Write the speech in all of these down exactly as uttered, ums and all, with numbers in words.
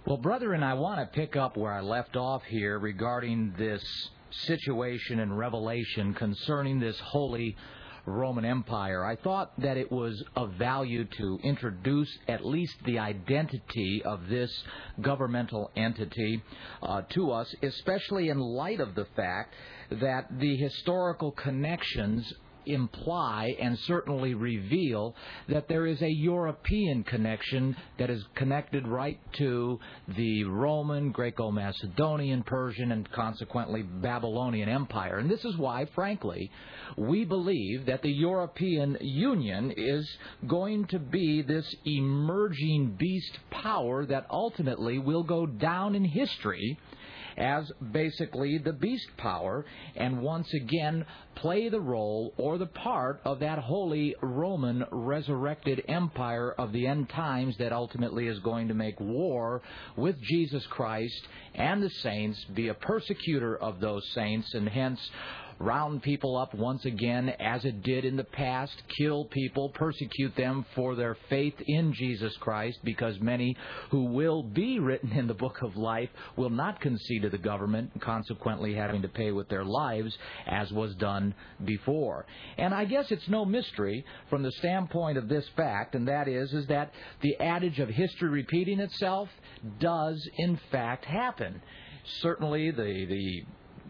Well, brethren, I want to pick up where I left off here regarding this situation in Revelation concerning this Holy Roman Empire. I thought that it was of value to introduce at least the identity of this governmental entity uh, to us, especially in light of the fact that the historical connections imply and certainly reveal that there is a European connection that is connected right to the Roman, Greco-Macedonian, Persian, and consequently Babylonian Empire. And this is why, frankly, we believe that the European Union is going to be this emerging beast power that ultimately will go down in history as basically the beast power, and once again play the role or the part of that Holy Roman resurrected empire of the end times that ultimately is going to make war with Jesus Christ and the saints, be a persecutor of those saints, and hence round people up once again as it did in the past, kill people, persecute them for their faith in Jesus Christ, because many who will be written in the book of life will not concede to the government, consequently having to pay with their lives as was done before. And I guess it's no mystery from the standpoint of this fact, and that is, is that the adage of history repeating itself does in fact happen. Certainly the the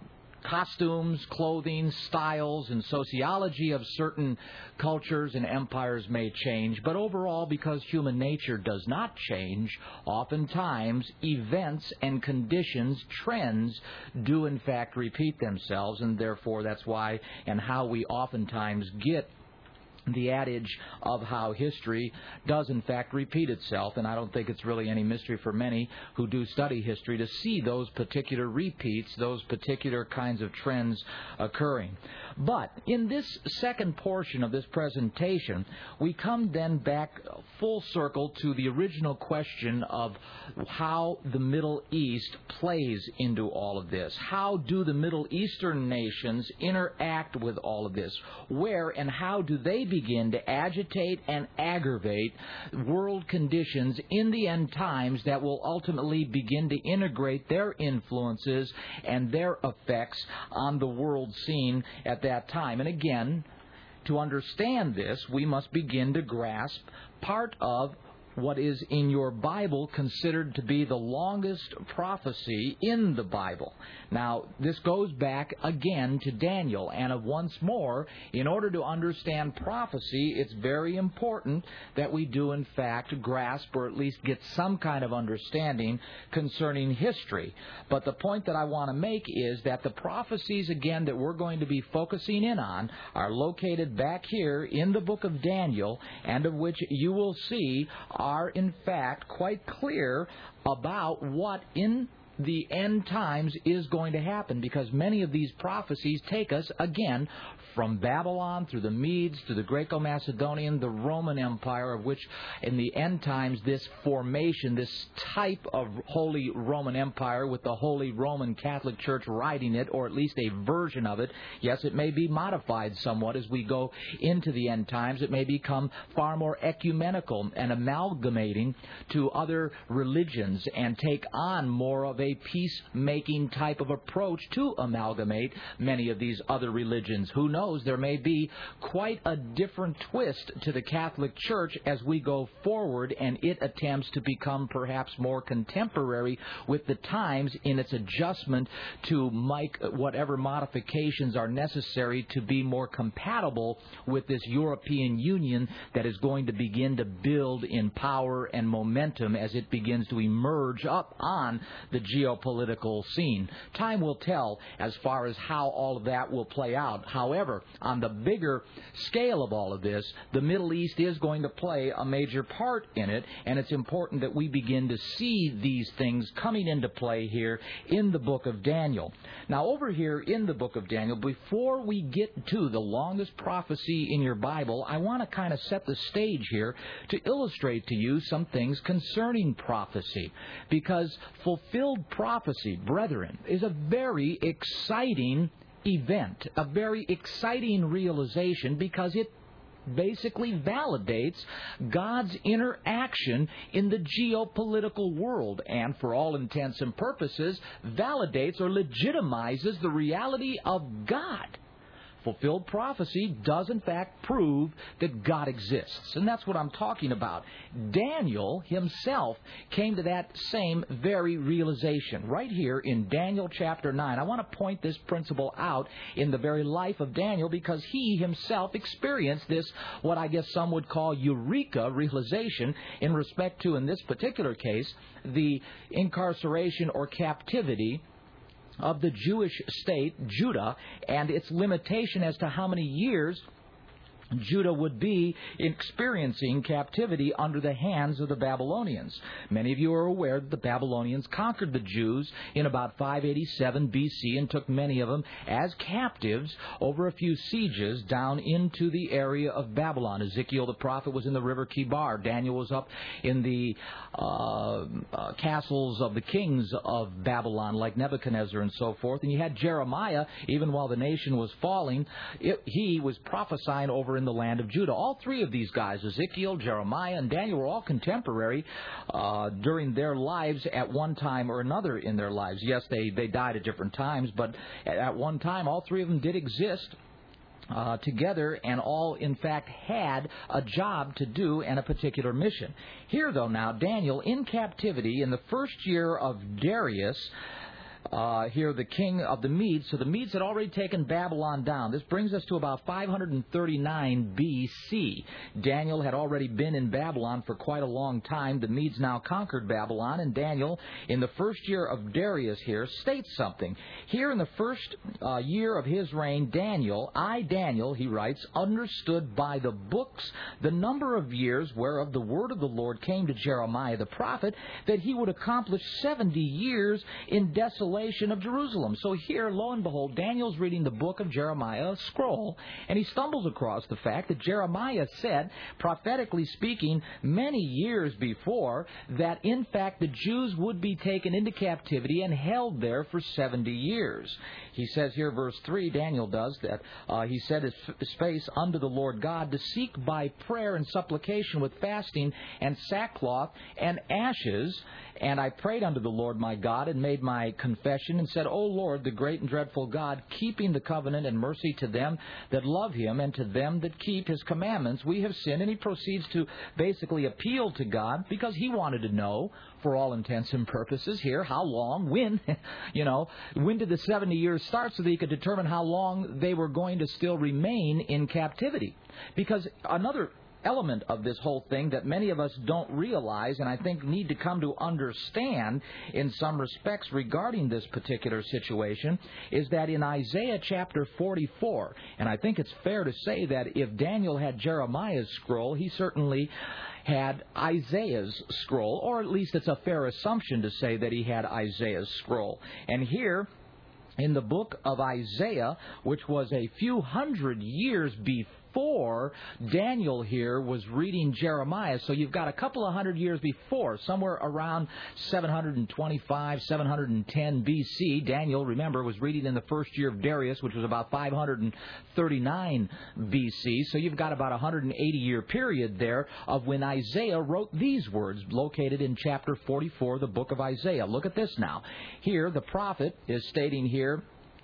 costumes, clothing, styles, and sociology of certain cultures and empires may change, but overall, because human nature does not change, oftentimes events and conditions, trends, do in fact repeat themselves, and therefore that's why and how we oftentimes get the adage of how history does in fact repeat itself, and I don't think it's really any mystery for many who do study history to see those particular repeats, those particular kinds of trends occurring. But in this second portion of this presentation, we come then back full circle to the original question of how the Middle East plays into all of this. How do the Middle Eastern nations interact with all of this? Where and how do they begin to agitate and aggravate world conditions in the end times that will ultimately begin to integrate their influences and their effects on the world scene at that time? And again, to understand this, we must begin to grasp part of what is in your Bible considered to be the longest prophecy in the Bible. Now, this goes back again to Daniel, and of once more, in order to understand prophecy, it's very important that we do in fact grasp or at least get some kind of understanding concerning history. But the point that I want to make is that the prophecies, again, that we're going to be focusing in on are located back here in the book of Daniel, and of which you will see are in fact quite clear about what in the end times is going to happen, because many of these prophecies take us, again, from Babylon through the Medes, through the Greco-Macedonian, the Roman Empire, of which in the end times this formation, this type of Holy Roman Empire with the Holy Roman Catholic Church riding it, or at least a version of it, yes, it may be modified somewhat as we go into the end times. It may become far more ecumenical and amalgamating to other religions and take on more of a peacemaking type of approach to amalgamate many of these other religions. Who knows? There may be quite a different twist to the Catholic Church as we go forward, and it attempts to become perhaps more contemporary with the times in its adjustment to make whatever modifications are necessary to be more compatible with this European Union that is going to begin to build in power and momentum as it begins to emerge up on the geopolitical scene. Time will tell as far as how all of that will play out. However, on the bigger scale of all of this, the Middle East is going to play a major part in it, and it's important that we begin to see these things coming into play here in the book of Daniel. Now, over here in the book of Daniel, before we get to the longest prophecy in your Bible, I want to kind of set the stage here to illustrate to you some things concerning prophecy, because fulfilled prophecy, brethren, is a very exciting event, a very exciting realization, because it basically validates God's interaction in the geopolitical world and, for all intents and purposes, validates or legitimizes the reality of God. Fulfilled prophecy does, in fact, prove that God exists. And that's what I'm talking about. Daniel himself came to that same very realization right here in Daniel chapter nine. I want to point this principle out in the very life of Daniel because he himself experienced this, what I guess some would call eureka realization in respect to, in this particular case, the incarceration or captivity of the Jewish state, Judah, and its limitation as to how many years Judah would be experiencing captivity under the hands of the Babylonians. Many of you are aware that the Babylonians conquered the Jews in about five eighty-seven B C and took many of them as captives over a few sieges down into the area of Babylon. Ezekiel the prophet was in the river Kibar. Daniel was up in the uh, uh, castles of the kings of Babylon like Nebuchadnezzar and so forth. And you had Jeremiah, even while the nation was falling, it, he was prophesying over in the land of Judah. All three of these guys, Ezekiel, Jeremiah, and Daniel, were all contemporary uh, during their lives at one time or another in their lives. Yes, they, they died at different times, but at one time all three of them did exist uh, together and all, in fact, had a job to do and a particular mission. Here, though, now, Daniel, in captivity in the first year of Darius, Uh, here, the king of the Medes. So the Medes had already taken Babylon down. This brings us to about five thirty-nine B C. Daniel had already been in Babylon for quite a long time. The Medes now conquered Babylon, and Daniel, in the first year of Darius here, states something. Here in the first uh, year of his reign, Daniel, I, Daniel, he writes, understood by the books the number of years whereof the word of the Lord came to Jeremiah the prophet, that he would accomplish seventy years in desolation of Jerusalem. So here, lo and behold, Daniel's reading the book of Jeremiah, a scroll, and he stumbles across the fact that Jeremiah said, prophetically speaking, many years before, that in fact the Jews would be taken into captivity and held there for seventy years. He says here, verse three, Daniel does, that uh, he set his face unto the Lord God to seek by prayer and supplication with fasting and sackcloth and ashes. And I prayed unto the Lord my God and made my confession and said, O Lord, the great and dreadful God, keeping the covenant and mercy to them that love him and to them that keep his commandments, we have sinned. And he proceeds to basically appeal to God because he wanted to know, for all intents and purposes here, how long, when, you know, when did the seventy years start so that he could determine how long they were going to still remain in captivity. Because another element of this whole thing that many of us don't realize and I think need to come to understand in some respects regarding this particular situation is that in Isaiah chapter forty-four, and I think it's fair to say that if Daniel had Jeremiah's scroll, he certainly had Isaiah's scroll, or at least it's a fair assumption to say that he had Isaiah's scroll. And here in the book of Isaiah, which was a few hundred years before, Before Daniel here was reading Jeremiah, so you've got a couple of hundred years before, somewhere around seven twenty-five, seven ten B C. Daniel, remember, was reading in the first year of Darius, which was about five thirty-nine B C. So you've got about a one hundred eighty year period there of when Isaiah wrote these words, located in chapter forty-four, the book of Isaiah. Look at this now. Here, the prophet is stating here,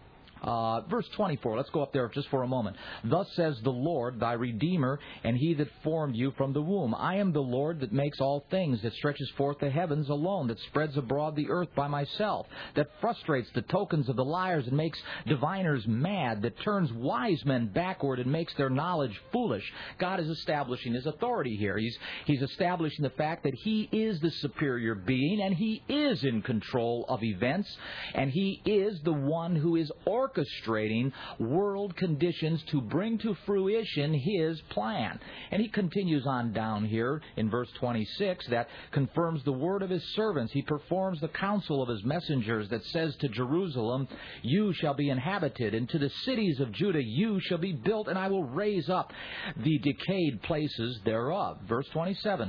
Uh, verse twenty-four, let's go up there just for a moment. Thus says the Lord, thy Redeemer, and he that formed you from the womb. I am the Lord that makes all things, that stretches forth the heavens alone, that spreads abroad the earth by myself, that frustrates the tokens of the liars and makes diviners mad, that turns wise men backward and makes their knowledge foolish. God is establishing his authority here. He's, he's establishing the fact that he is the superior being, and he is in control of events, and he is the one who is orchestrating world conditions to bring to fruition his plan. And he continues on down here in verse twenty-six, that confirms the word of his servants. He performs the counsel of his messengers, that says to Jerusalem, you shall be inhabited, and to the cities of Judah you shall be built, and I will raise up the decayed places thereof. Verse twenty-seven,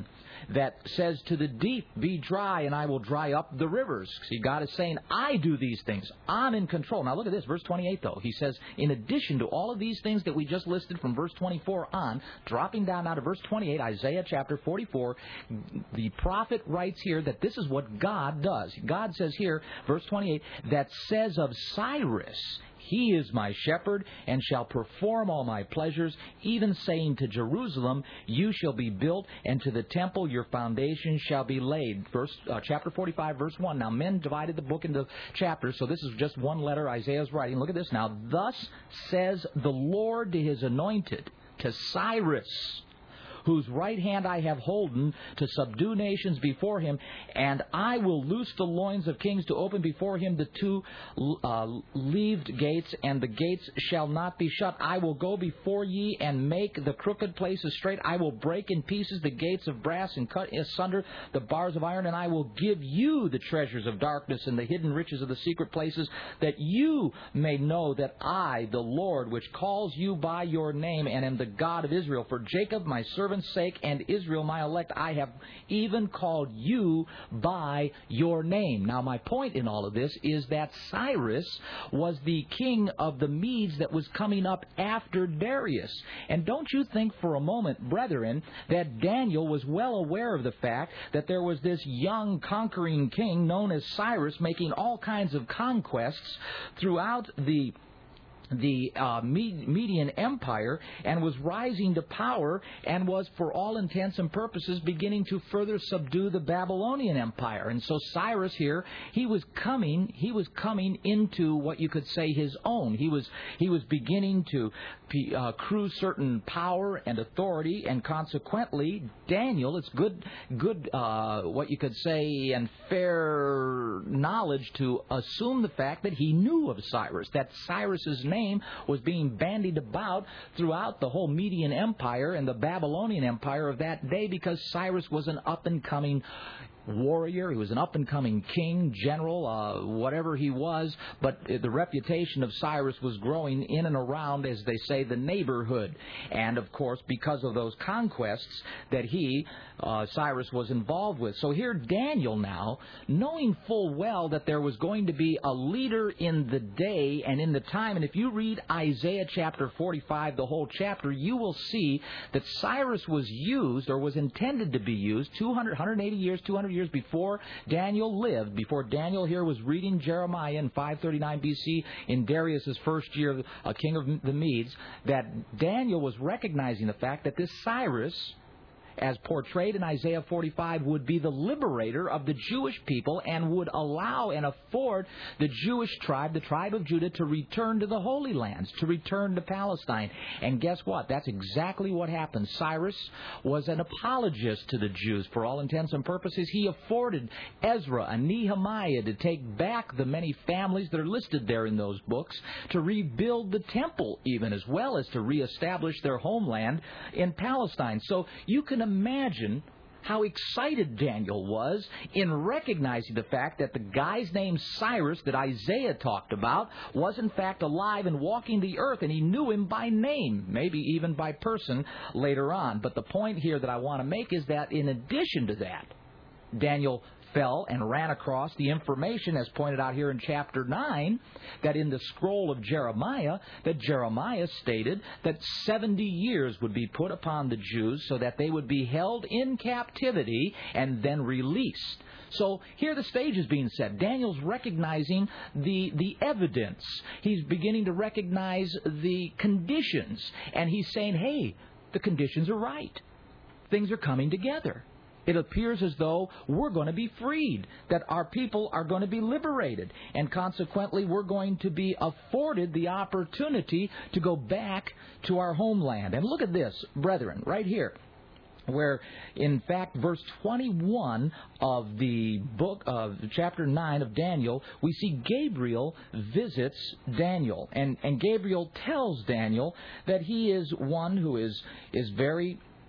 that says to the deep, be dry, and I will dry up the rivers. See, God is saying, I do these things. I'm in control. Now look at this, verse twenty-eight, though. He says, in addition to all of these things that we just listed from verse twenty-four on, dropping down now to verse twenty-eight, Isaiah chapter forty-four, the prophet writes here that this is what God does. God says here, verse twenty-eight, that says of Cyrus, he is my shepherd, and shall perform all my pleasures, even saying to Jerusalem, you shall be built, and to the temple your foundation shall be laid. Verse, uh, chapter forty-five, verse one. Now, men divided the book into chapters, so this is just one letter Isaiah's writing. Look at this now. Thus says the Lord to his anointed, to Cyrus, whose right hand I have holden, to subdue nations before him, and I will loose the loins of kings, to open before him the two uh, leaved gates, and the gates shall not be shut. I will go before ye, and make the crooked places straight. I will break in pieces the gates of brass, and cut asunder the bars of iron, and I will give you the treasures of darkness, and the hidden riches of the secret places, that you may know that I, the Lord, which calls you by your name, and am the God of Israel. For Jacob my servant sake, and Israel my elect, I have even called you by your name. Now, my point in all of this is that Cyrus was the king of the Medes that was coming up after Darius. And don't you think for a moment, brethren, that Daniel was well aware of the fact that there was this young conquering king known as Cyrus making all kinds of conquests throughout the the uh, Median Empire, and was rising to power, and was, for all intents and purposes, beginning to further subdue the Babylonian Empire. And so Cyrus here, he was coming, he was coming into what you could say his own. He was he was beginning to uh, accrue certain power and authority, and consequently, Daniel, it's good, good, uh, what you could say, and fair knowledge to assume the fact that he knew of Cyrus, that Cyrus's name name was being bandied about throughout the whole Median Empire and the Babylonian Empire of that day, because Cyrus was an up-and-coming warrior. He was an up-and-coming king, general, uh, whatever he was, but the reputation of Cyrus was growing in and around, as they say, the neighborhood. And, of course, because of those conquests that he, uh, Cyrus, was involved with. So here Daniel now, knowing full well that there was going to be a leader in the day and in the time, and if you read Isaiah chapter forty-five, the whole chapter, you will see that Cyrus was used, or was intended to be used, two hundred, one hundred eighty years, two hundred years before Daniel lived, before Daniel here was reading Jeremiah in five thirty-nine B C in Darius' first year, a king of the Medes, that Daniel was recognizing the fact that this Cyrus, as portrayed in Isaiah forty-five, would be the liberator of the Jewish people and would allow and afford the Jewish tribe, the tribe of Judah, to return to the Holy Lands, to return to Palestine. And guess what? That's exactly what happened. Cyrus was an apologist to the Jews. For all intents and purposes, he afforded Ezra and Nehemiah to take back the many families that are listed there in those books, to rebuild the temple even, as well as to reestablish their homeland in Palestine. So you can imagine how excited Daniel was in recognizing the fact that the guy's name Cyrus that Isaiah talked about was in fact alive and walking the earth, and he knew him by name, maybe even by person later on. But the point here that I want to make is that in addition to that, Daniel fell and ran across the information, as pointed out here in chapter nine, that in the scroll of Jeremiah, that Jeremiah stated that seventy years would be put upon the Jews so that they would be held in captivity and then released. So here the stage is being set. Daniel's recognizing the, the evidence. He's beginning to recognize the conditions. And he's saying, hey, the conditions are right. Things are coming together. It appears as though we're going to be freed, that our people are going to be liberated, and consequently we're going to be afforded the opportunity to go back to our homeland. And look at this, brethren, right here, where, in fact, verse twenty-one of the book of chapter nine of Daniel, we see Gabriel visits Daniel, and, and Gabriel tells Daniel that he is one who is, is very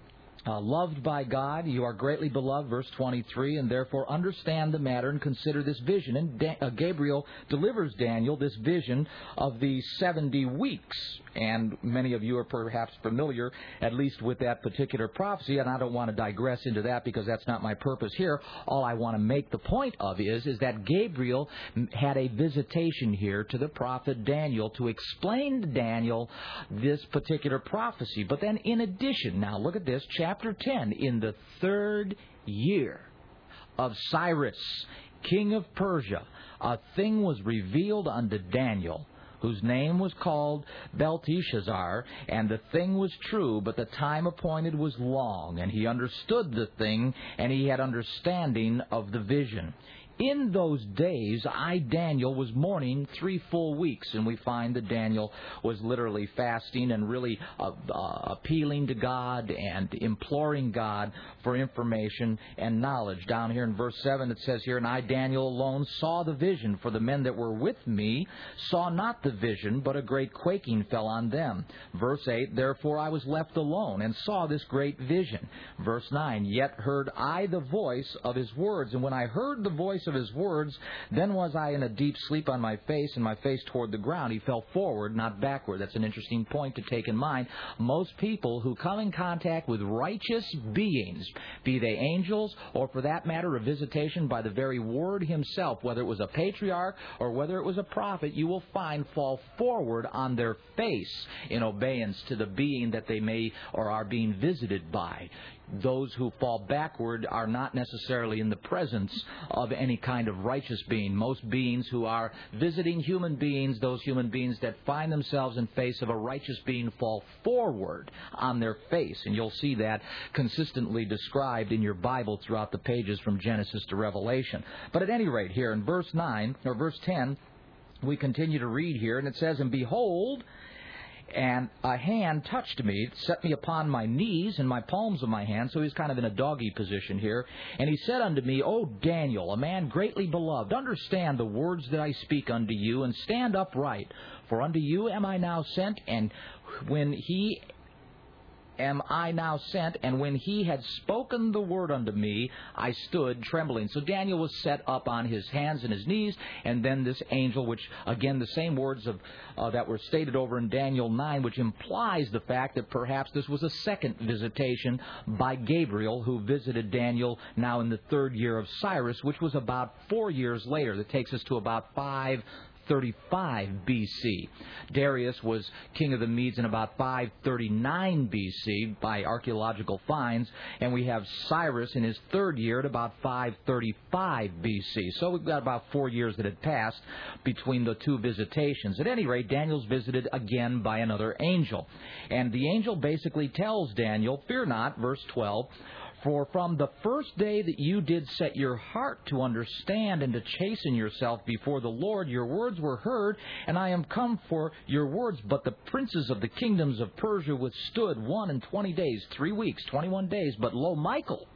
Uh, loved by God, you are greatly beloved, verse twenty-three, and therefore understand the matter and consider this vision. And da- uh, Gabriel delivers Daniel this vision of the seventy weeks. And many of you are perhaps familiar, at least with that particular prophecy, and I don't want to digress into that because that's not my purpose here. All I want to make the point of is, is that Gabriel had a visitation here to the prophet Daniel to explain to Daniel this particular prophecy. But then in addition, now look at this, chapter ten, in the third year of Cyrus, king of Persia, a thing was revealed unto Daniel, whose name was called Belteshazzar, and the thing was true, but the time appointed was long, and he understood the thing, and he had understanding of the vision. In those days, I, Daniel, was mourning three full weeks, and we find that Daniel was literally fasting and really uh, uh, appealing to God and imploring God for information and knowledge. Down here in verse seven, it says here, and I, Daniel, alone saw the vision, for the men that were with me saw not the vision, but a great quaking fell on them. Verse eight, therefore I was left alone, and saw this great vision. Verse nine, yet heard I the voice of his words, and when I heard the voice of his words, then was I in a deep sleep on my face, and my face toward the ground. He fell forward, not backward. That's an interesting point to take in mind. Most people who come in contact with righteous beings, be they angels, or for that matter, a visitation by the very Word himself, whether it was a patriarch or whether it was a prophet, you will find fall forward on their face in obedience to the being that they may or are being visited by. Those who fall backward are not necessarily in the presence of any kind of righteous being. Most beings who are visiting human beings, those human beings that find themselves in face of a righteous being, fall forward on their face. And you'll see that consistently described in your Bible throughout the pages from Genesis to Revelation. But at any rate, here in verse nine, or verse ten, we continue to read here, and it says, and behold, and a hand touched me, set me upon my knees and my palms of my hands. So he's kind of in a doggy position here. And he said unto me, O Daniel, a man greatly beloved, understand the words that I speak unto you, and stand upright. For unto you am I now sent, and when he am I now sent, and when he had spoken the word unto me, I stood trembling. So Daniel was set up on his hands and his knees, and then this angel, which, again, the same words of uh, that were stated over in Daniel nine, which implies the fact that perhaps this was a second visitation by Gabriel, who visited Daniel now in the third year of Cyrus, which was about four years later. That takes us to about five thirty-five B C. Darius was king of the Medes in about five thirty-nine B C by archaeological finds, and we have Cyrus in his third year at about five thirty-five B C. So we've got about four years that had passed between the two visitations. At any rate, Daniel's visited again by another angel. And the angel basically tells Daniel, fear not, verse twelve, for from the first day that you did set your heart to understand and to chasten yourself before the Lord, your words were heard, and I am come for your words. But the princes of the kingdoms of Persia withstood one and twenty days, three weeks, twenty-one days. But lo, Michael,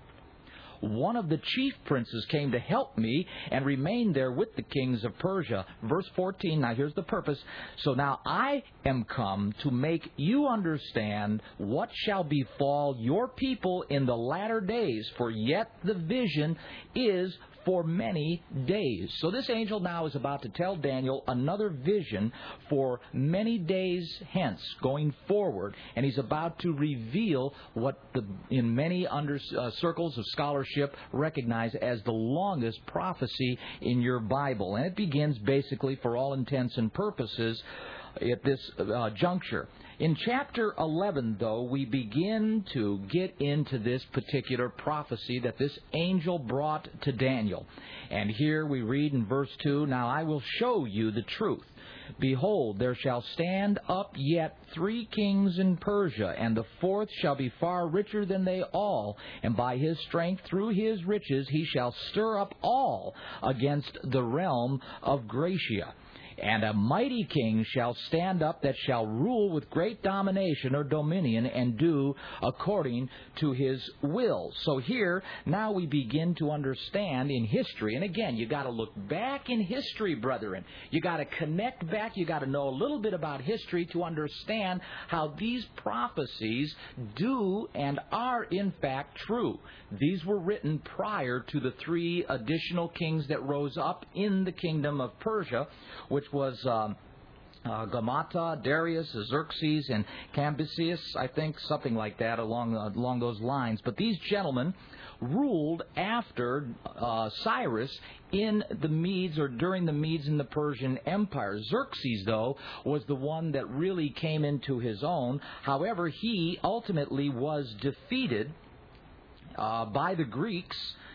one of the chief princes, came to help me and remained there with the kings of Persia. Verse fourteen, now here's the purpose. So now I am come to make you understand what shall befall your people in the latter days, for yet the vision is for many days. So this angel now is about to tell Daniel another vision for many days hence, going forward, and he's about to reveal what the, in many under, uh, circles of scholarship recognize as the longest prophecy in your Bible. And it begins basically, for all intents and purposes, at this uh, juncture. In chapter eleven, though, we begin to get into this particular prophecy that this angel brought to Daniel. And here we read in verse two, now I will show you the truth. Behold, there shall stand up yet three kings in Persia, and the fourth shall be far richer than they all. And by his strength, through his riches, he shall stir up all against the realm of Gracia. And a mighty king shall stand up that shall rule with great domination or dominion and do according to his will. So here, now we begin to understand in history, and again, you got to look back in history, brethren. You got to connect back. You got to know a little bit about history to understand how these prophecies do and are in fact true. These were written prior to the three additional kings that rose up in the kingdom of Persia, which was um, uh, Gamata, Darius, Xerxes, and Cambyses, I think, something like that along uh, along those lines. But these gentlemen ruled after uh, Cyrus in the Medes or during the Medes in the Persian Empire. Xerxes, though, was the one that really came into his own. However, he ultimately was defeated uh, by the Greeks,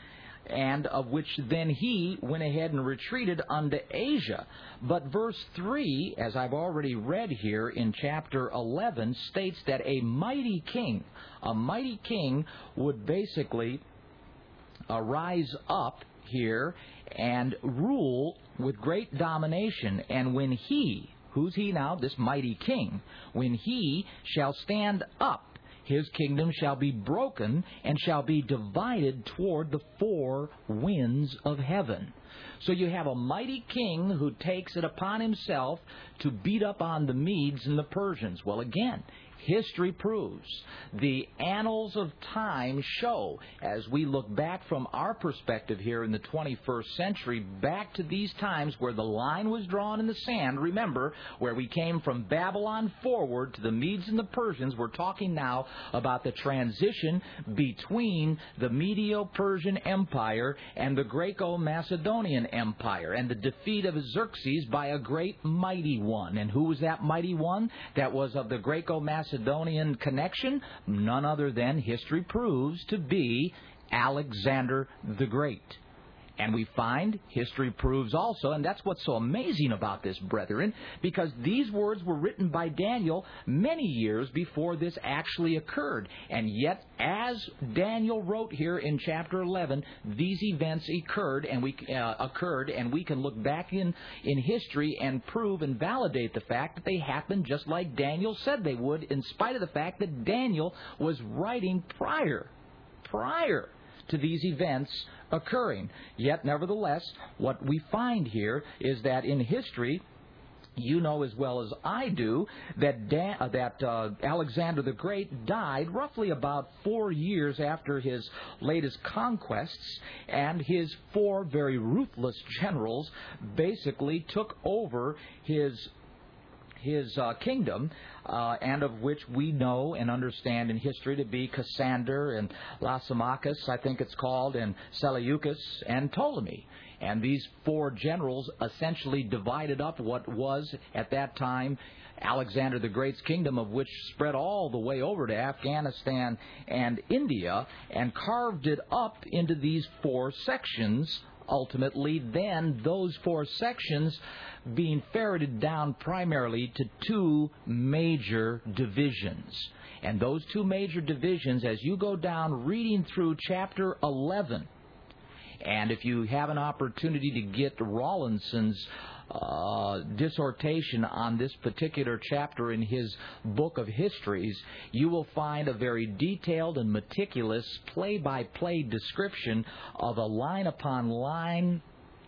and of which then he went ahead and retreated unto Asia. But verse three, as I've already read here in chapter eleven, states that a mighty king, a mighty king would basically uh, rise up here and rule with great domination. And when he, who's he now? This mighty king. When he shall stand up, his kingdom shall be broken and shall be divided toward the four winds of heaven. So you have a mighty king who takes it upon himself to beat up on the Medes and the Persians. Well, again, history proves, the annals of time show, as we look back from our perspective here in the twenty-first century, back to these times where the line was drawn in the sand. Remember, where we came from Babylon forward to the Medes and the Persians. We're talking now about the transition between the Medo-Persian Empire and the Greco-Macedonian Empire, and the defeat of Xerxes by a great mighty one. And who was that mighty one that was of the Greco-Macedonian Macedonian connection? None other than, history proves, to be Alexander the Great. And we find history proves also, and that's what's so amazing about this, brethren, because these words were written by Daniel many years before this actually occurred. And yet, as Daniel wrote here in chapter eleven, these events occurred, and we uh, occurred, and we can look back in, in history and prove and validate the fact that they happened just like Daniel said they would, in spite of the fact that Daniel was writing prior, prior to these events occurring. Yet, nevertheless, what we find here is that in history, you know as well as I do that Dan, uh, that uh, Alexander the Great died roughly about four years after his latest conquests, and his four very ruthless generals basically took over his his uh, kingdom, uh, and of which we know and understand in history to be Cassander and Lysimachus, I think it's called, and Seleucus and Ptolemy. And these four generals essentially divided up what was, at that time, Alexander the Great's kingdom, of which spread all the way over to Afghanistan and India, and carved it up into these four sections. Ultimately, then, those four sections being ferreted down primarily to two major divisions. And those two major divisions, as you go down reading through chapter eleven, and if you have an opportunity to get Rawlinson's Uh, dissertation on this particular chapter in his book of histories, you will find a very detailed and meticulous play-by-play description of a line-upon-line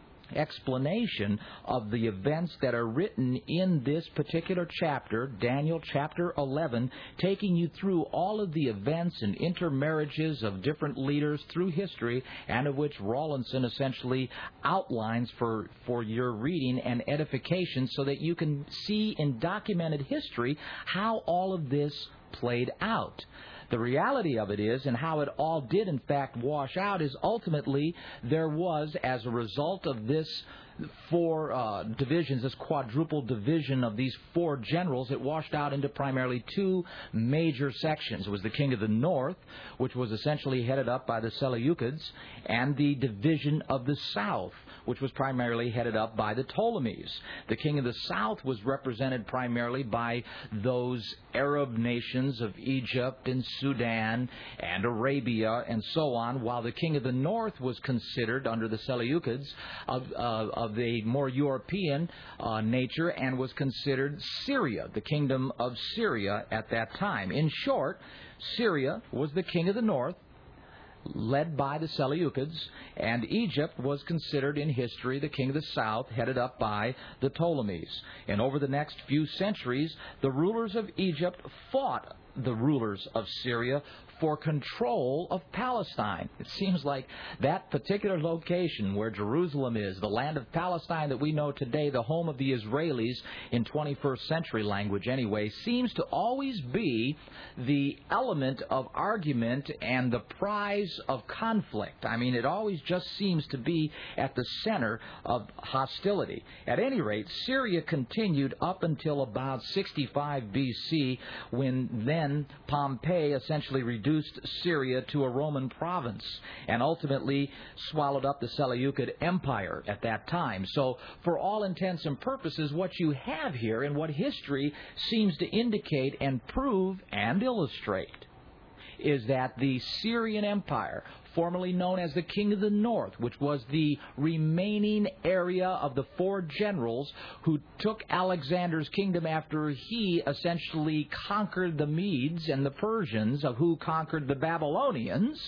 explanation of the events that are written in this particular chapter, Daniel chapter eleven, taking you through all of the events and intermarriages of different leaders through history, and of which Rawlinson essentially outlines for, for your reading and edification, so that you can see in documented history how all of this played out. The reality of it is, and how it all did in fact wash out, is ultimately there was, as a result of this four uh, divisions, this quadruple division of these four generals, it washed out into primarily two major sections. It was the king of the north, which was essentially headed up by the Seleucids, and the division of the south, which was primarily headed up by the Ptolemies. The king of the south was represented primarily by those Arab nations of Egypt and Sudan and Arabia and so on, while the king of the north was considered, under the Seleucids, of, uh, of a more European uh, nature and was considered Syria, the kingdom of Syria at that time. In short, Syria was the king of the north, led by the Seleucids, and Egypt was considered in history the king of the south, headed up by the Ptolemies. And over the next few centuries, the rulers of Egypt fought the rulers of Syria for control of Palestine. It seems like that particular location where Jerusalem is, the land of Palestine that we know today, the home of the Israelis in twenty-first century language anyway, seems to always be the element of argument and the prize of conflict. I mean, it always just seems to be at the center of hostility. At any rate, Syria continued up until about sixty-five B C, when then Pompey essentially reduced Syria to a Roman province and ultimately swallowed up the Seleucid Empire at that time. So for all intents and purposes, what you have here and what history seems to indicate and prove and illustrate is that the Syrian Empire, formerly known as the King of the North, which was the remaining area of the four generals who took Alexander's kingdom after he essentially conquered the Medes and the Persians, of who conquered the Babylonians,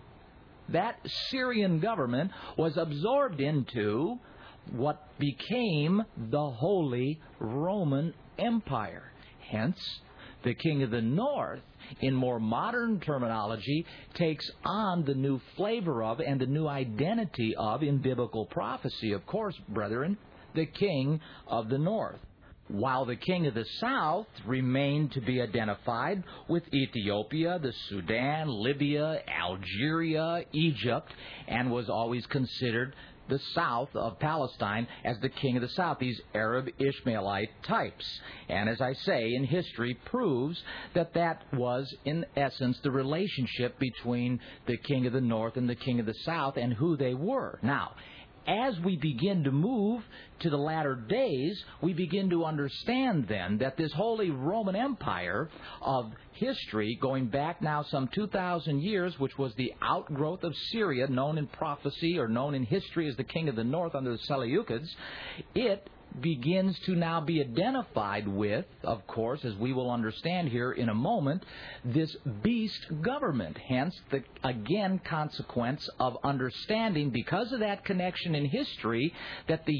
that Syrian government was absorbed into what became the Holy Roman Empire. Hence, the King of the North, in more modern terminology, takes on the new flavor of and the new identity of, in biblical prophecy, of course, brethren, the King of the North. While the King of the South remained to be identified with Ethiopia, the Sudan, Libya, Algeria, Egypt, and was always considered the south of Palestine as the king of the south, these Arab Ishmaelite types. And as I say, in history proves that that was, in essence, the relationship between the king of the north and the king of the south and who they were. Now, as we begin to move to the latter days, we begin to understand then that this Holy Roman Empire of history, going back now some two thousand years, which was the outgrowth of Syria, known in prophecy or known in history as the King of the North under the Seleucids, it begins to now be identified with, of course, as we will understand here in a moment, this beast government. Hence, the, again, consequence of understanding, because of that connection in history, that the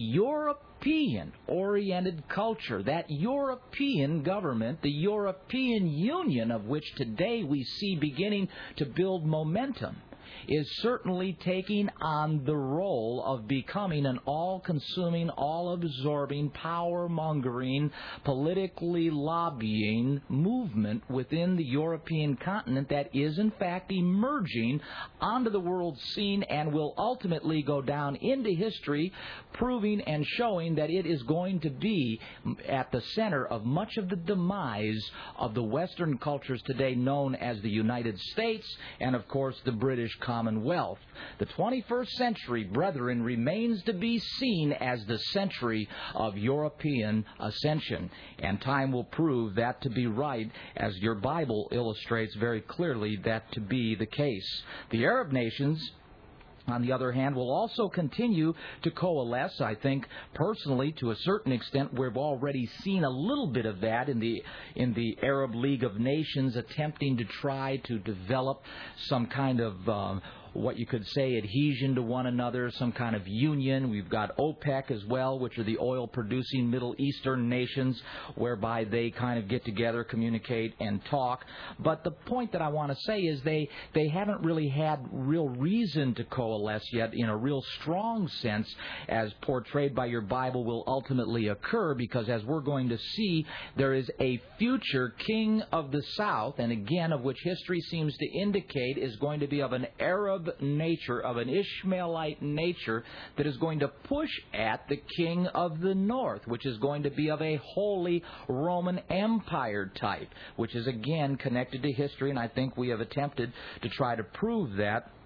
European-oriented culture, that European government, the European Union, of which today we see beginning to build momentum, is certainly taking on the role of becoming an all-consuming, all-absorbing, power-mongering, politically lobbying movement within the European continent that is, in fact, emerging onto the world scene and will ultimately go down into history, proving and showing that it is going to be at the center of much of the demise of the Western cultures today known as the United States and, of course, the British Commonwealth. The twenty-first century, brethren, remains to be seen as the century of European ascension, and time will prove that to be right, as your Bible illustrates very clearly that to be the case. The Arab nations, on the other hand, will also continue to coalesce. I think personally, to a certain extent, we've already seen a little bit of that in the in the Arab League of Nations attempting to try to develop some kind of um, what you could say adhesion to one another, some kind of union. We've got OPEC as well, which are the oil-producing Middle Eastern nations, whereby they kind of get together, communicate, and talk. But the point that I want to say is they, they haven't really had real reason to coalesce yet in a real strong sense, as portrayed by your Bible will ultimately occur, because as we're going to see, there is a future king of the south, and again, of which history seems to indicate is going to be of an Arab nature, of an Ishmaelite nature, that is going to push at the king of the north, which is going to be of a Holy Roman Empire type, which is again connected to history, and I think we have attempted to try to prove that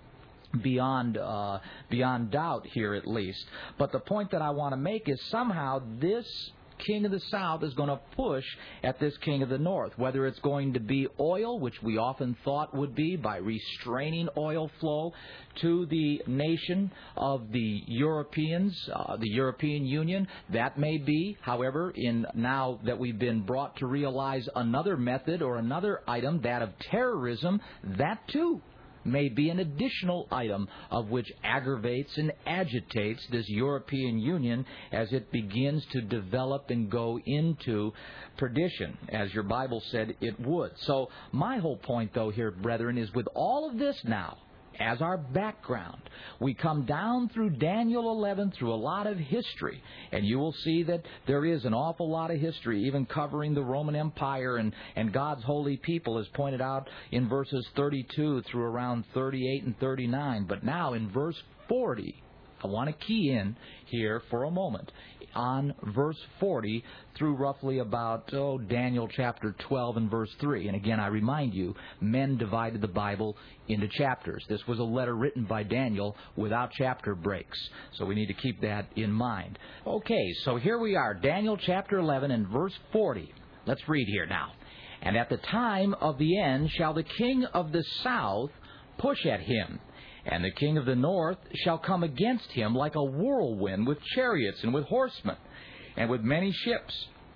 beyond uh, beyond doubt here, at least. But the point that I want to make is somehow this king of the south is going to push at this king of the north, whether it's going to be oil, which we often thought would be by restraining oil flow to the nation of the Europeans, uh, the European Union. That may be, however, in now that we've been brought to realize another method or another item, that of terrorism, that too may be an additional item of which aggravates and agitates this European Union as it begins to develop and go into perdition, as your Bible said it would. So my whole point, though, here, brethren, is with all of this now as our background, we come down through Daniel eleven, through a lot of history, and you will see that there is an awful lot of history, even covering the Roman Empire and, and God's holy people, as pointed out in verses thirty-two through around thirty-eight and thirty-nine. But now in verse forty, I want to key in here for a moment on verse forty through roughly about, oh, Daniel chapter twelve and verse three. And again, I remind you, men divided the Bible into chapters. This was a letter written by Daniel without chapter breaks. So we need to keep that in mind. Okay, so here we are, Daniel chapter eleven and verse forty. Let's read here now. And at the time of the end shall the king of the south push at him, and the king of the north shall come against him like a whirlwind with chariots and with horsemen and with many ships.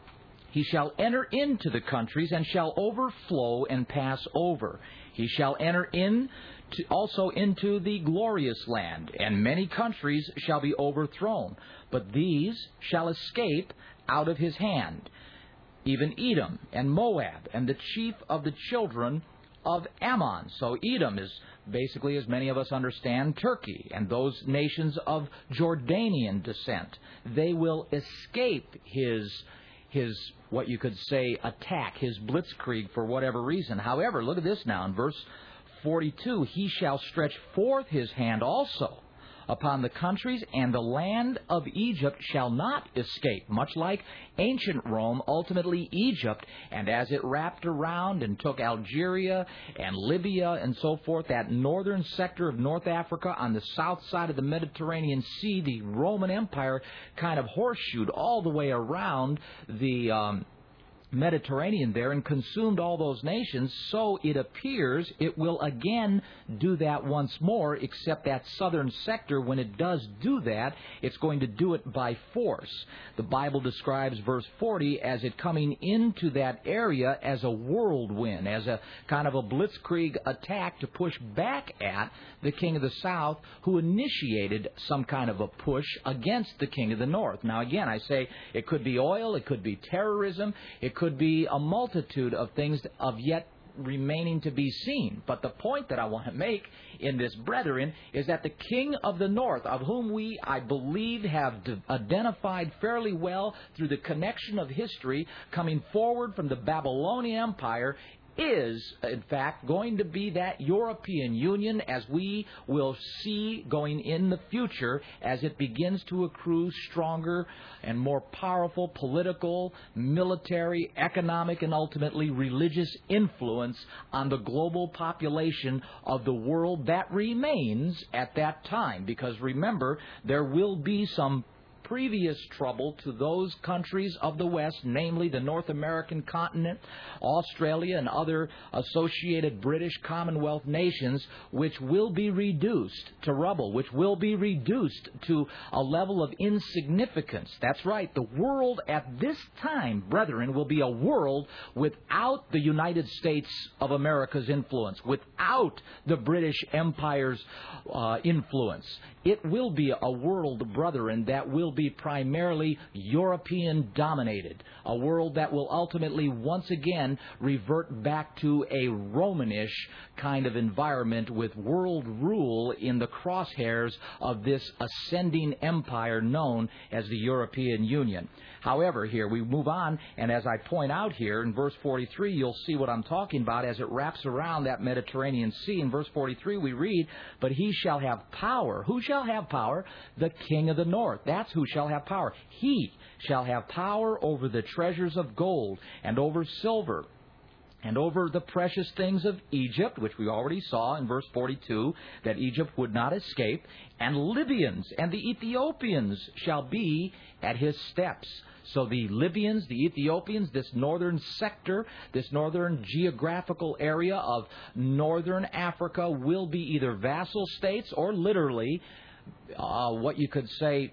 He shall enter into the countries and shall overflow and pass over. He shall enter in to, also into the glorious land, and many countries shall be overthrown. But these shall escape out of his hand, even Edom and Moab and the chief of the children of Ammon. So Edom is basically, as many of us understand, Turkey and those nations of Jordanian descent. They will escape his, his what you could say, attack, his blitzkrieg for whatever reason. However, look at this now in verse forty-two. He shall stretch forth his hand also upon the countries, and the land of Egypt shall not escape, much like ancient Rome, ultimately Egypt, and as it wrapped around and took Algeria and Libya and so forth, that northern sector of North Africa on the south side of the Mediterranean Sea, the Roman Empire kind of horseshoed all the way around the um, Mediterranean there and consumed all those nations. So it appears it will again do that once more, except that southern sector, when it does do that, it's going to do it by force. The Bible describes verse forty as it coming into that area as a whirlwind, as a kind of a blitzkrieg attack to push back at the king of the south, who initiated some kind of a push against the king of the north. Now again, I say it could be oil, it could be terrorism, it could be a multitude of things of yet remaining to be seen. But the point that I want to make in this, brethren, is that the king of the north, of whom we, I believe, have identified fairly well through the connection of history coming forward from the Babylonian Empire, is, in fact, going to be that European Union, as we will see going in the future as it begins to accrue stronger and more powerful political, military, economic, and ultimately religious influence on the global population of the world that remains at that time. Because remember, there will be some previous trouble to those countries of the West, namely the North American continent, Australia, and other associated British Commonwealth nations, which will be reduced to rubble, which will be reduced to a level of insignificance. That's right. The world at this time, brethren, will be a world without the United States of America's influence, without the British Empire's uh, influence. It will be a world, brethren, that will be primarily European-dominated, a world that will ultimately once again revert back to a Romanish kind of environment with world rule in the crosshairs of this ascending empire known as the European Union. However, here we move on, and as I point out here in verse forty-three, you'll see what I'm talking about as it wraps around that Mediterranean Sea. In verse forty-three, we read, "But he shall have power." Who shall have power? The king of the north. That's who shall have power. He shall have power over the treasures of gold and over silver, and over the precious things of Egypt, which we already saw in verse forty-two, that Egypt would not escape, and Libyans and the Ethiopians shall be at his steps. So the Libyans, the Ethiopians, this northern sector, this northern geographical area of northern Africa will be either vassal states or literally uh, what you could say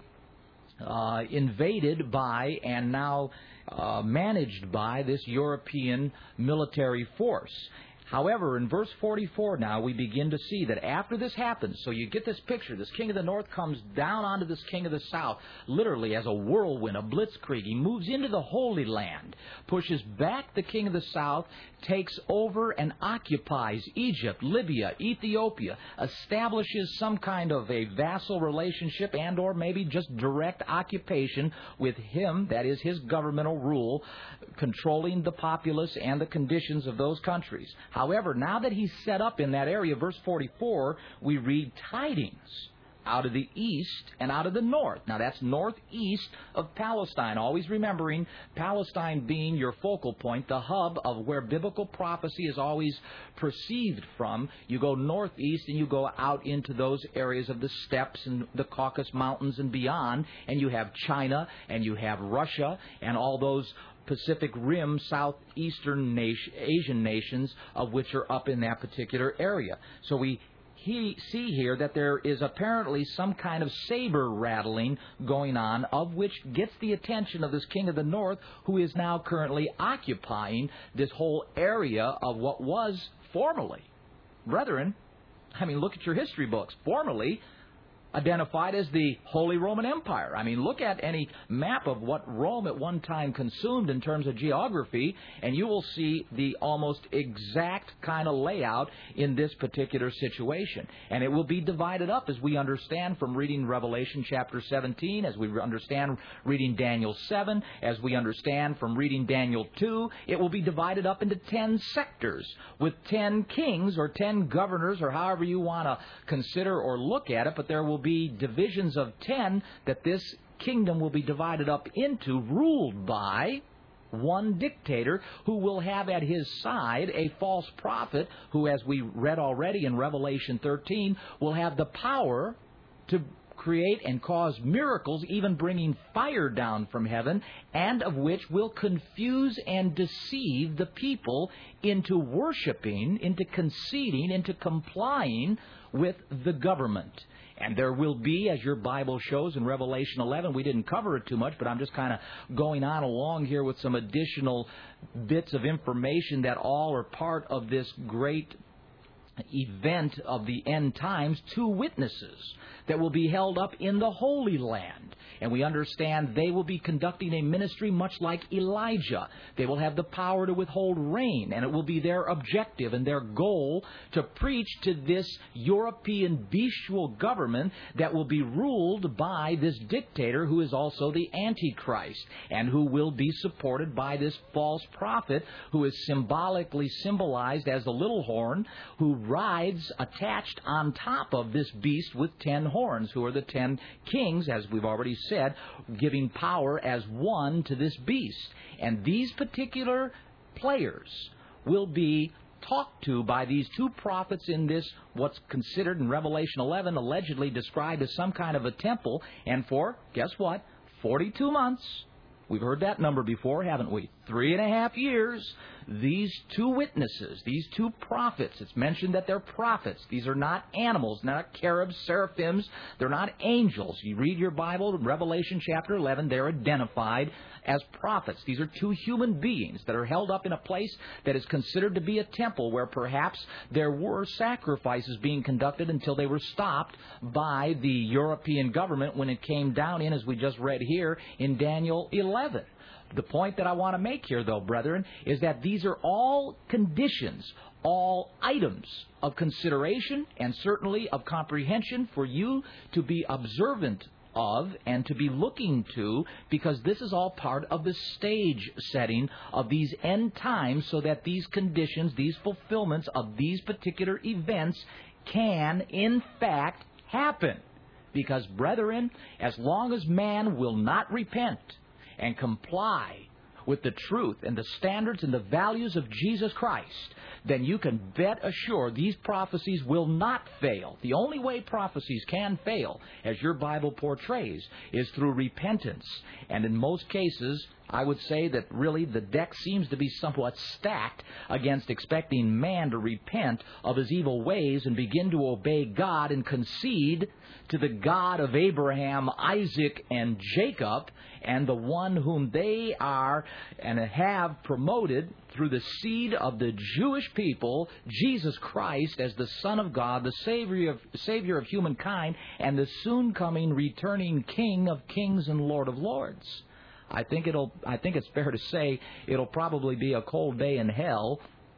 uh, invaded by and now uh, managed by this European military force. However, in verse forty-four now, we begin to see that after this happens, so you get this picture, this king of the north comes down onto this king of the south, literally as a whirlwind, a blitzkrieg. He moves into the Holy Land, pushes back the king of the south, takes over and occupies Egypt, Libya, Ethiopia, establishes some kind of a vassal relationship and or maybe just direct occupation with him, that is his governmental rule, controlling the populace and the conditions of those countries. However, now that he's set up in that area, verse forty-four, we read tidings out of the east and out of the north. Now, that's northeast of Palestine. Always remembering Palestine being your focal point, the hub of where biblical prophecy is always perceived from. You go northeast and you go out into those areas of the steppes and the Caucasus Mountains and beyond, and you have China and you have Russia and all those Pacific Rim, southeastern nation, Asian nations, of which are up in that particular area. So we he, see here that there is apparently some kind of saber rattling going on, of which gets the attention of this king of the north, who is now currently occupying this whole area of what was formerly, brethren, I mean, look at your history books, formerly identified as the Holy Roman Empire. I mean, look at any map of what Rome at one time consumed in terms of geography, and you will see the almost exact kind of layout in this particular situation. And it will be divided up, as we understand from reading Revelation chapter seventeen, as we understand reading Daniel seven, as we understand from reading Daniel two. It will be divided up into ten sectors with ten kings or ten governors, or however you want to consider or look at it, but there will be divisions of ten that this kingdom will be divided up into, ruled by one dictator who will have at his side a false prophet who, as we read already in Revelation thirteen, will have the power to create and cause miracles, even bringing fire down from heaven, and of which will confuse and deceive the people into worshiping, into conceding, into complying with the government. And there will be, as your Bible shows in Revelation eleven, we didn't cover it too much, but I'm just kind of going on along here with some additional bits of information that all are part of this great event of the end times, two witnesses that will be held up in the Holy Land. And we understand they will be conducting a ministry much like Elijah. They will have the power to withhold rain, and it will be their objective and their goal to preach to this European bestial government that will be ruled by this dictator who is also the Antichrist, and who will be supported by this false prophet who is symbolically symbolized as the little horn, who rides attached on top of this beast with ten horns, who are the ten kings, as we've already said, giving power as one to this beast. And these particular players will be talked to by these two prophets in this, what's considered in Revelation eleven, allegedly described as some kind of a temple, and for, guess what, forty-two months. We've heard that number before, haven't we? Three and a half years. These two witnesses, these two prophets, it's mentioned that they're prophets. These are not animals, not cherubs, seraphims. They're not angels. You read your Bible, Revelation chapter eleven, they're identified as prophets. These are two human beings that are held up in a place that is considered to be a temple, where perhaps there were sacrifices being conducted until they were stopped by the European government when it came down in, as we just read here, in Daniel eleven. The point that I want to make here, though, brethren, is that these are all conditions, all items of consideration and certainly of comprehension for you to be observant of and to be looking to, because this is all part of the stage setting of these end times, so that these conditions, these fulfillments of these particular events can, in fact, happen. Because, brethren, as long as man will not repent and comply with the truth and the standards and the values of Jesus Christ, then you can bet assured these prophecies will not fail. The only way prophecies can fail, as your Bible portrays, is through repentance. And in most cases, I would say that really the deck seems to be somewhat stacked against expecting man to repent of his evil ways and begin to obey God and concede to the God of Abraham, Isaac, and Jacob, and the one whom they are and have promoted through the seed of the Jewish people, Jesus Christ, as the Son of God, the Savior of, Savior of humankind, and the soon-coming, returning King of kings and Lord of lords. I think it'll. I think it's fair to say it'll probably be a cold day in hell,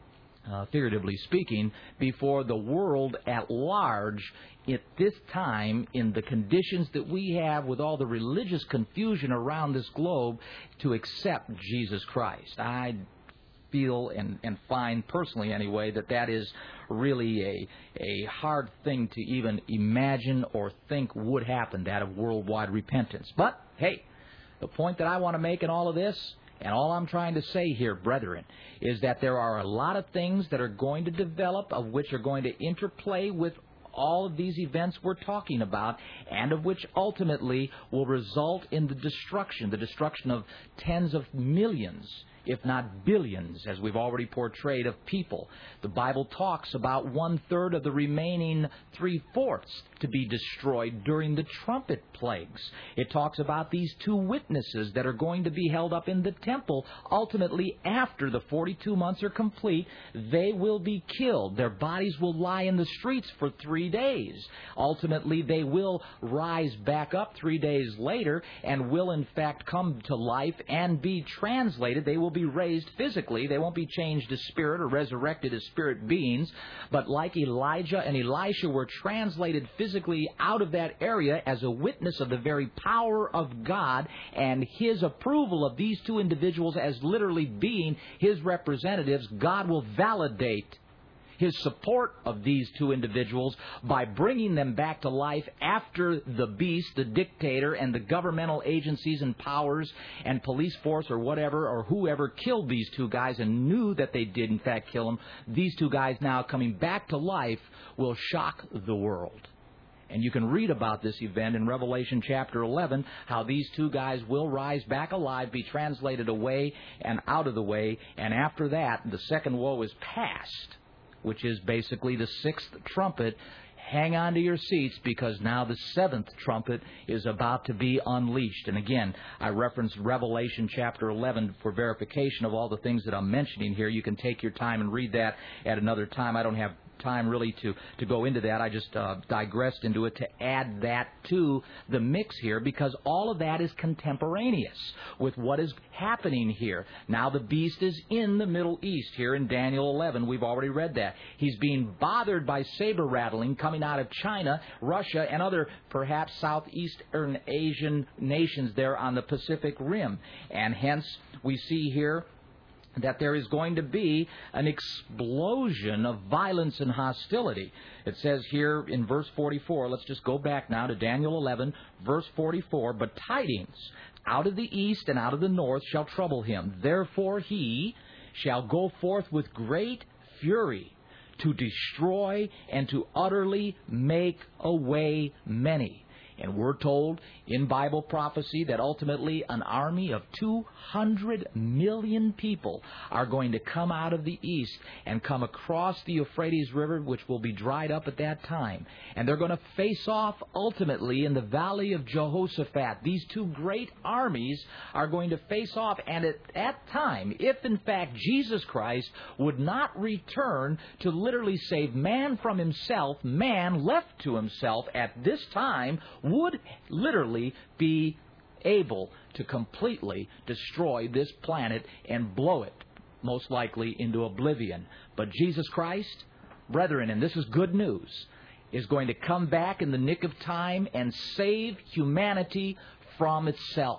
uh, figuratively speaking, before the world at large, at this time, in the conditions that we have with all the religious confusion around this globe, to accept Jesus Christ. I feel and, and find personally anyway that that is really a a hard thing to even imagine or think would happen, that of worldwide repentance. But hey, the point that I want to make in all of this, and all I'm trying to say here, brethren, is that there are a lot of things that are going to develop, of which are going to interplay with all of these events we're talking about, and of which ultimately will result in the destruction, the destruction of tens of millions, if not billions, as we've already portrayed, of people. The Bible talks about one-third of the remaining three-fourths to be destroyed during the trumpet plagues. It talks about these two witnesses that are going to be held up in the temple. Ultimately, after the forty-two months are complete, they will be killed. Their bodies will lie in the streets for three days. Ultimately, they will rise back up three days later and will, in fact, come to life and be translated. They will be raised physically. They won't be changed as spirit or resurrected as spirit beings. But like Elijah and Elisha were translated physically out of that area as a witness of the very power of God and His approval of these two individuals as literally being His representatives, God will validate His support of these two individuals by bringing them back to life after the beast, the dictator, and the governmental agencies and powers and police force or whatever or whoever killed these two guys and knew that they did in fact kill them. These two guys now coming back to life will shock the world. And you can read about this event in Revelation chapter eleven, how these two guys will rise back alive, be translated away and out of the way, and after that, the second woe is past, which is basically the sixth trumpet. Hang on to your seats, because now the seventh trumpet is about to be unleashed. And again, I reference Revelation chapter eleven for verification of all the things that I'm mentioning here. You can take your time and read that at another time. I don't have time really to, to go into that. I just uh, digressed into it to add that to the mix here, because all of that is contemporaneous with what is happening here. Now the beast is in the Middle East here in Daniel eleven. We've already read that. He's being bothered by saber rattling coming out of China, Russia, and other perhaps Southeastern Asian nations there on the Pacific Rim. And hence we see here that there is going to be an explosion of violence and hostility. It says here in verse forty-four, let's just go back now to Daniel eleven, verse forty-four, but tidings out of the east and out of the north shall trouble him. Therefore he shall go forth with great fury to destroy and to utterly make away many. And we're told in Bible prophecy that ultimately an army of two hundred million people are going to come out of the east and come across the Euphrates River, which will be dried up at that time. And they're going to face off ultimately in the valley of Jehoshaphat. These two great armies are going to face off. And at that time, if in fact Jesus Christ would not return to literally save man from himself, man left to himself at this time would literally be able to completely destroy this planet and blow it, most likely, into oblivion. But Jesus Christ, brethren, and this is good news, is going to come back in the nick of time and save humanity from itself.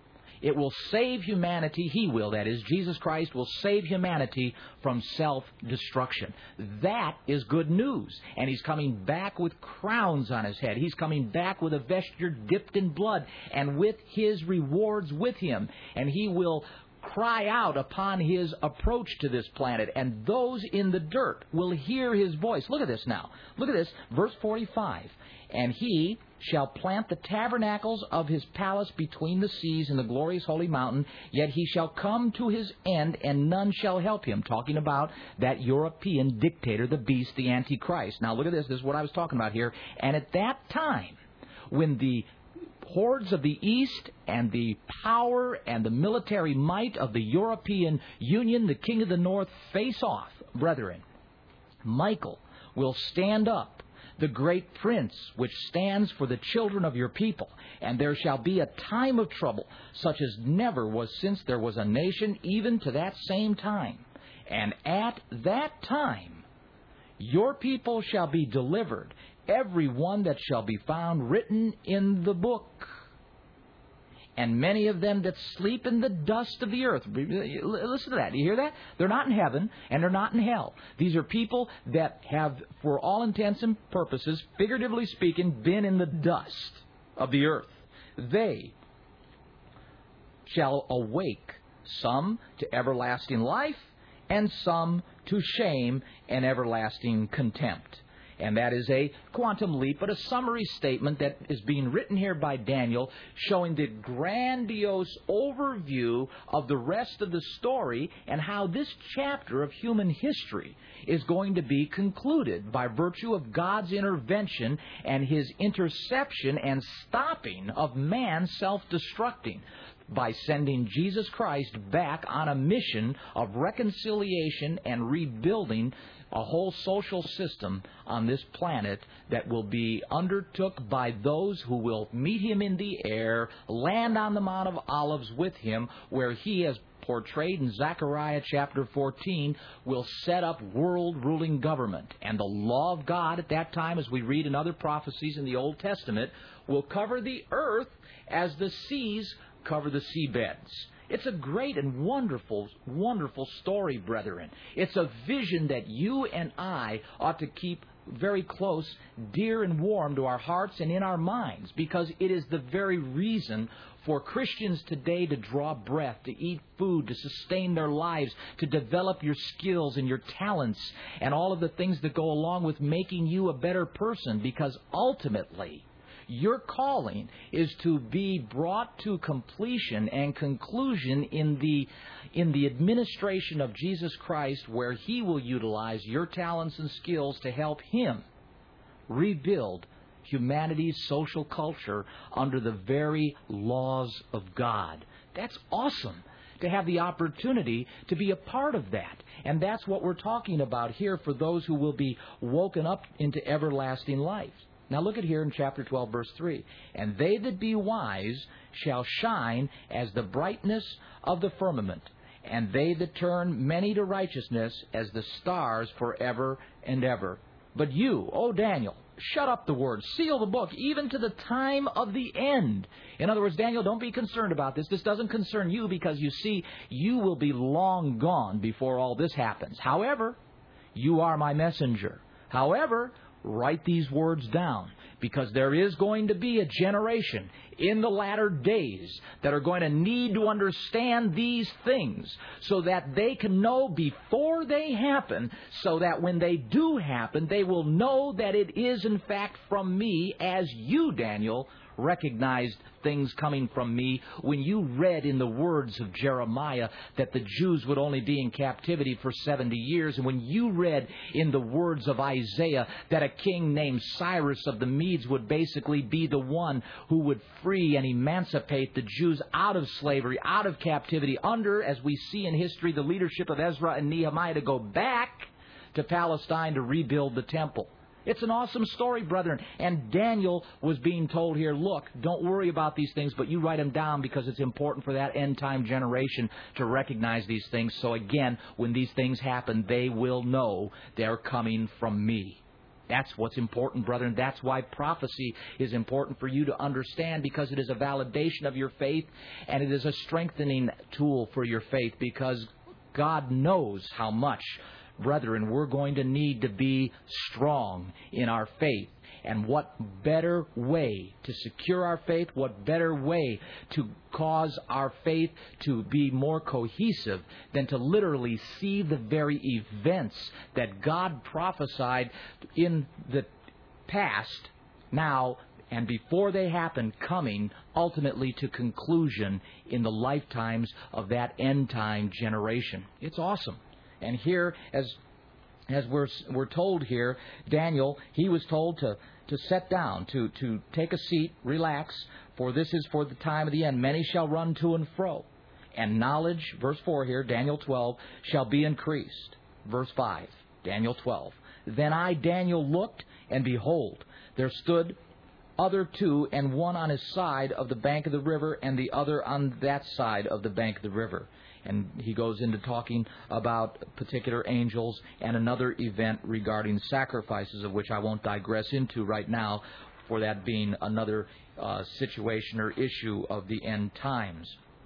It will save humanity, He will, that is, Jesus Christ will save humanity from self-destruction. That is good news. And He's coming back with crowns on His head. He's coming back with a vesture dipped in blood and with His rewards with Him. And He will cry out upon his approach to this planet, and those in the dirt will hear his voice. Look at this now. Look at this, verse forty-five. And he shall plant the tabernacles of his palace between the seas in the glorious holy mountain, yet he shall come to his end, and none shall help him. Talking about that European dictator, the beast, the Antichrist. Now look at this. This is what I was talking about here. And at that time, when the hordes of the East and the power and the military might of the European Union, the king of the North, face off, brethren, Michael will stand up, the great prince, which stands for the children of your people. And there shall be a time of trouble, such as never was since there was a nation, even to that same time. And at that time, your people shall be delivered, every one that shall be found written in the book. And many of them that sleep in the dust of the earth. Listen to that. Do you hear that? They're not in heaven, and they're not in hell. These are people that have, for all intents and purposes, figuratively speaking, been in the dust of the earth. They shall awake, some to everlasting life, and some to shame and everlasting contempt. And that is a quantum leap, but a summary statement that is being written here by Daniel, showing the grandiose overview of the rest of the story and how this chapter of human history is going to be concluded by virtue of God's intervention and his interception and stopping of man self-destructing, by sending Jesus Christ back on a mission of reconciliation and rebuilding a whole social system on this planet that will be undertook by those who will meet him in the air, land on the Mount of Olives with him, where he, as portrayed in Zechariah chapter fourteen, will set up world-ruling government. And the law of God at that time, as we read in other prophecies in the Old Testament, will cover the earth as the seas cover the seabeds. It's a great and wonderful, wonderful story, brethren. It's a vision that you and I ought to keep very close, dear and warm to our hearts and in our minds, because it is the very reason for Christians today to draw breath, to eat food, to sustain their lives, to develop your skills and your talents and all of the things that go along with making you a better person, because ultimately your calling is to be brought to completion and conclusion in the in the administration of Jesus Christ, where he will utilize your talents and skills to help him rebuild humanity's social culture under the very laws of God. That's awesome to have the opportunity to be a part of that. And that's what we're talking about here for those who will be woken up into everlasting life. Now look at here in chapter twelve, verse three. And they that be wise shall shine as the brightness of the firmament, and they that turn many to righteousness as the stars forever and ever. But you, O Daniel, shut up the word, seal the book, even to the time of the end. In other words, Daniel, don't be concerned about this. This doesn't concern you, because you see, you will be long gone before all this happens. However, you are my messenger. However, write these words down, because there is going to be a generation in the latter days that are going to need to understand these things so that they can know before they happen, so that when they do happen, they will know that it is in fact from me, as you, Daniel, recognized things coming from me when you read in the words of Jeremiah that the Jews would only be in captivity for seventy years, and when you read in the words of Isaiah that a king named Cyrus of the Medes would basically be the one who would free and emancipate the Jews out of slavery, out of captivity, under, as we see in history, the leadership of Ezra and Nehemiah, to go back to Palestine to rebuild the temple. It's an awesome story, brethren. And Daniel was being told here, look, don't worry about these things, but you write them down, because it's important for that end-time generation to recognize these things. So again, when these things happen, they will know they're coming from me. That's what's important, brethren. That's why prophecy is important for you to understand, because it is a validation of your faith, and it is a strengthening tool for your faith, because God knows how much, brethren, we're going to need to be strong in our faith. And what better way to secure our faith, what better way to cause our faith to be more cohesive than to literally see the very events that God prophesied in the past, now, and before they happen, coming ultimately to conclusion in the lifetimes of that end-time generation. It's awesome. And here, as as we're we're told here, Daniel, he was told to, to sit down, to, to take a seat, relax, for this is for the time of the end. Many shall run to and fro. And knowledge, verse four here, Daniel twelve, shall be increased. Verse five, Daniel twelve. Then I, Daniel, looked, and behold, there stood other two, and one on his side of the bank of the river, and the other on that side of the bank of the river. And he goes into talking about particular angels and another event regarding sacrifices, of which I won't digress into right now, for that being another uh, situation or issue of the end times.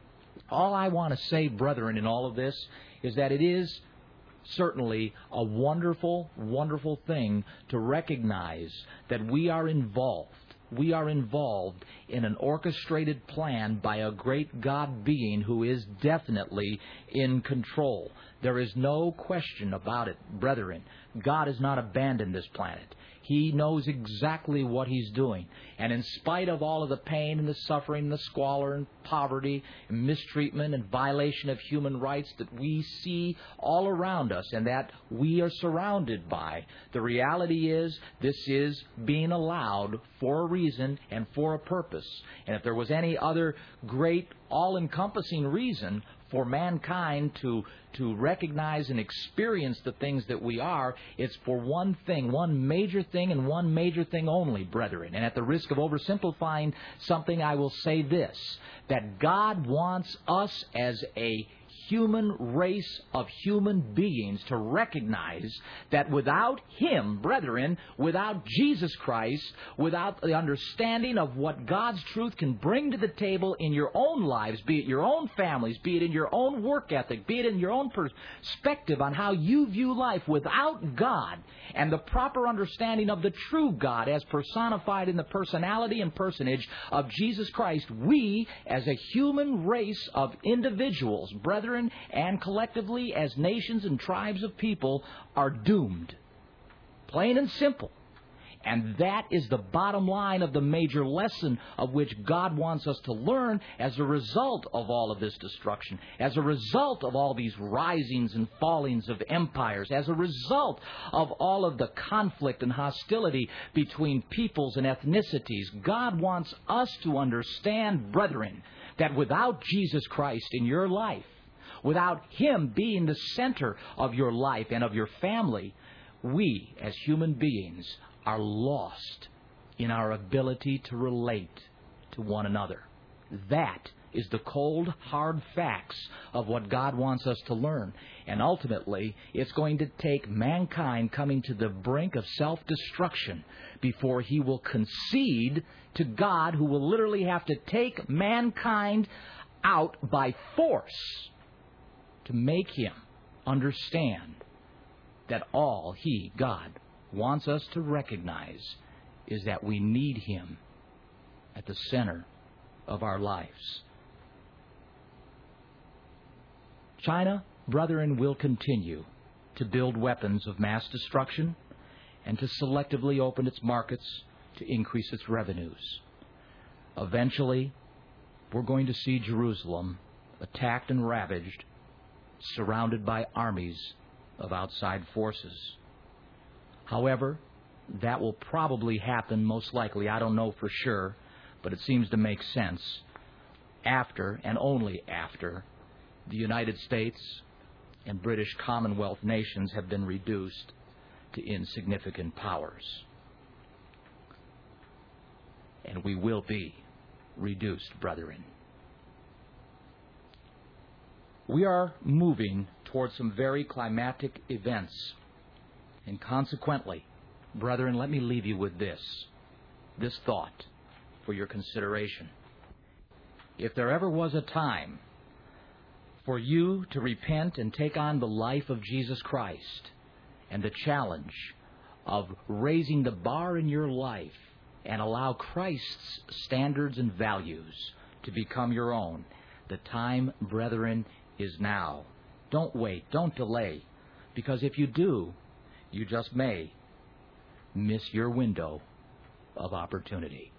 All I want to say, brethren, in all of this is that it is certainly a wonderful, wonderful thing to recognize that we are involved. We are involved in an orchestrated plan by a great God being who is definitely in control. There is no question about it, brethren. God has not abandoned this planet. He knows exactly what He's doing. And in spite of all of the pain and the suffering and the squalor and poverty and mistreatment and violation of human rights that we see all around us and that we are surrounded by, the reality is this is being allowed for a reason and for a purpose. And if there was any other great all-encompassing reason for mankind to to recognize and experience the things that we are, it's for one thing, one major thing and one major thing only, brethren. And at the risk of oversimplifying something, I will say this, that God wants us as a human race of human beings to recognize that without Him, brethren, without Jesus Christ, without the understanding of what God's truth can bring to the table in your own lives, be it your own families, be it in your own work ethic, be it in your own perspective on how you view life, without God and the proper understanding of the true God as personified in the personality and personage of Jesus Christ, we as a human race of individuals, brethren, and collectively as nations and tribes of people are doomed. Plain and simple. And that is the bottom line of the major lesson of which God wants us to learn as a result of all of this destruction, as a result of all these risings and fallings of empires, as a result of all of the conflict and hostility between peoples and ethnicities. God wants us to understand, brethren, that without Jesus Christ in your life, without Him being the center of your life and of your family, we as human beings are lost in our ability to relate to one another. That is the cold, hard facts of what God wants us to learn. And ultimately, it's going to take mankind coming to the brink of self-destruction before He will concede to God, who will literally have to take mankind out by force to make Him understand that all He, God, wants us to recognize is that we need Him at the center of our lives. China, brethren, will continue to build weapons of mass destruction and to selectively open its markets to increase its revenues. Eventually, we're going to see Jerusalem attacked and ravaged, surrounded by armies of outside forces. However, that will probably happen, most likely, I don't know for sure, but it seems to make sense, after and only after the United States and British Commonwealth nations have been reduced to insignificant powers. And we will be reduced, brethren. We are moving towards some very climatic events. And consequently, brethren, let me leave you with this, this thought for your consideration. If there ever was a time for you to repent and take on the life of Jesus Christ and the challenge of raising the bar in your life and allow Christ's standards and values to become your own. The time, brethren, is now. Don't wait. Don't delay. Because if you do, you just may miss your window of opportunity.